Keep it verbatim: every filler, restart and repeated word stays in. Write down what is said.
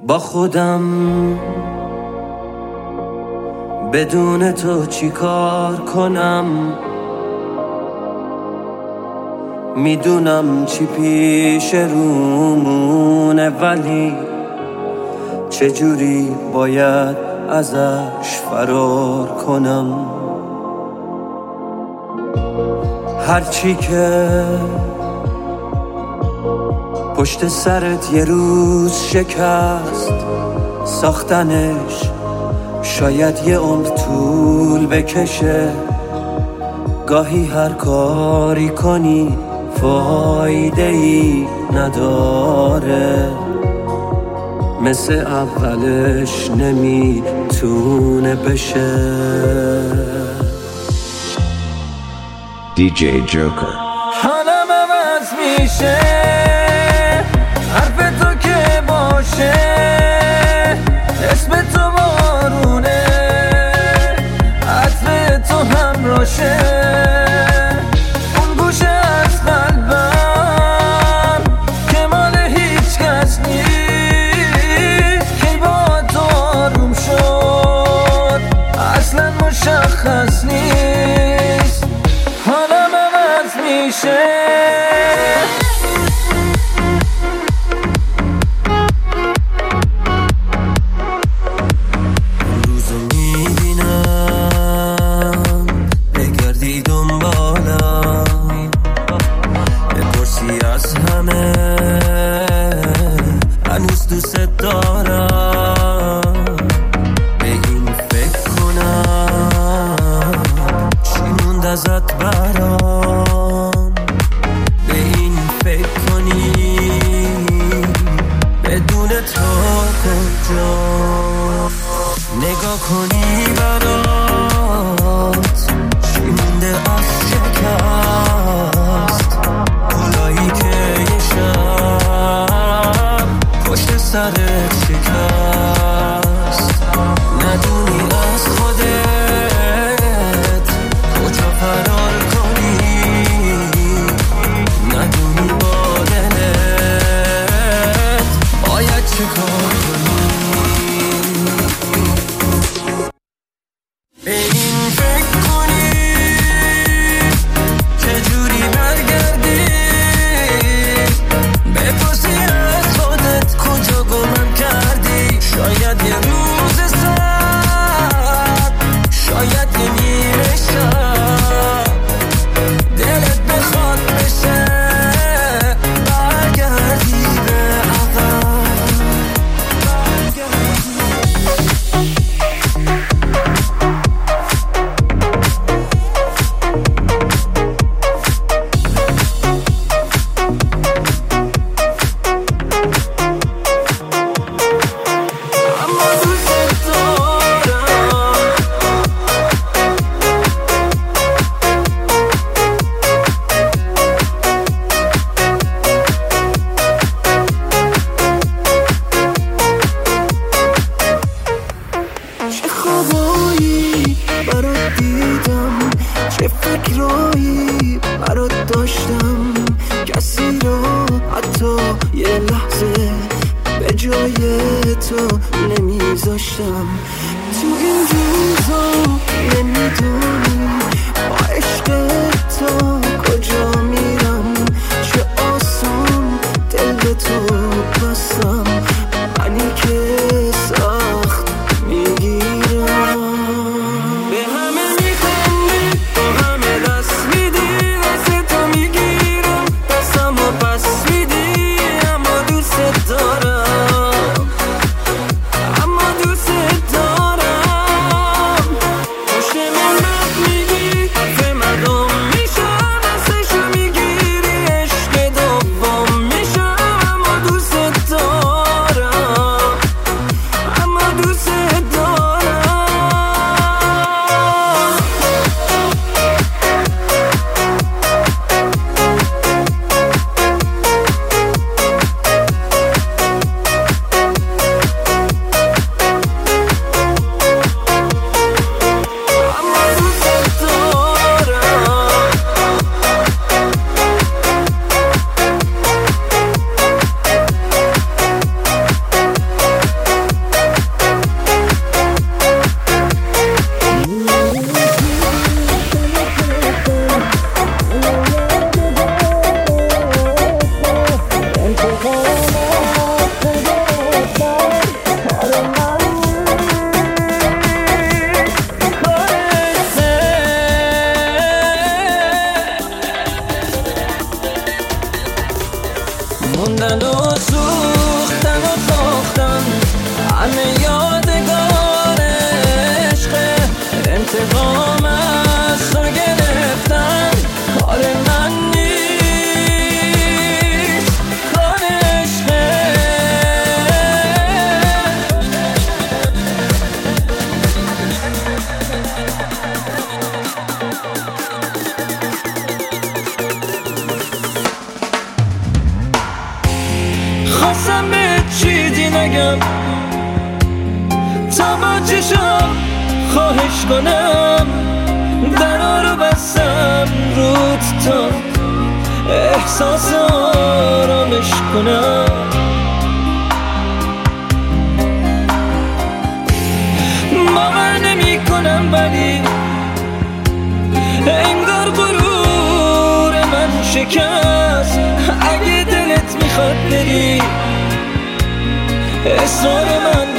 با خودم بدون تو چی کار کنم، میدونم چی پیش رومونه ولی چجوری باید ازش فرار کنم. هرچی که پشت سرت یه روز شکست، ساختنش شاید یه عمر طول بکشه. گاهی هر کاری کنی فایده ای نداره، مثل اولش نمیتونه بشه. دی جی جوکر. حالم عوض میشه حرف تو که باشه، اسم تو بارونه، عطر تو همراشه. اون گوشه از قلبم که مال هیچ کس نیست، کی با تو آروم شد اصلا مشخص نیست. حالم عوض میشه. هنوز دوست دارم به این فکر کنم چی موند ازت برام، به این فکر کنی بدون تو کجا، نگاه کنی برات چی مونده از شکست، گلایی که یه شب پشت سرت شکست. ندونی از خودت کجا فرار کنی، ندونی با دلت باید چه کار کنی. به این فکر کنی چجوری برگردی، بپرسی از خودت کجا گمم کردی. شاید یه روز سر، شاید یه نیمه شب دلت بخواد بشه برگردی به عقب. برات دیدم چه فکرایی برات داشتم، کسی رو حتی یه لحظه به جای تو نمیذاشتم. تو این روزا نمیدونی با عشق تو کجا میرم، چه آسون دل تو بستم، منی که سخت میگیرم. Remember انتقام از تو گرفتن کار من نیست، کار عشقه. خواستم به چیزی نگم تا با چشم خواهش کنم، درا رو بستم رود تا احساس آرامش کنم. باور نمی کنم ولی انگار غرور من شکست. اگه دلت میخواد بری اصرار من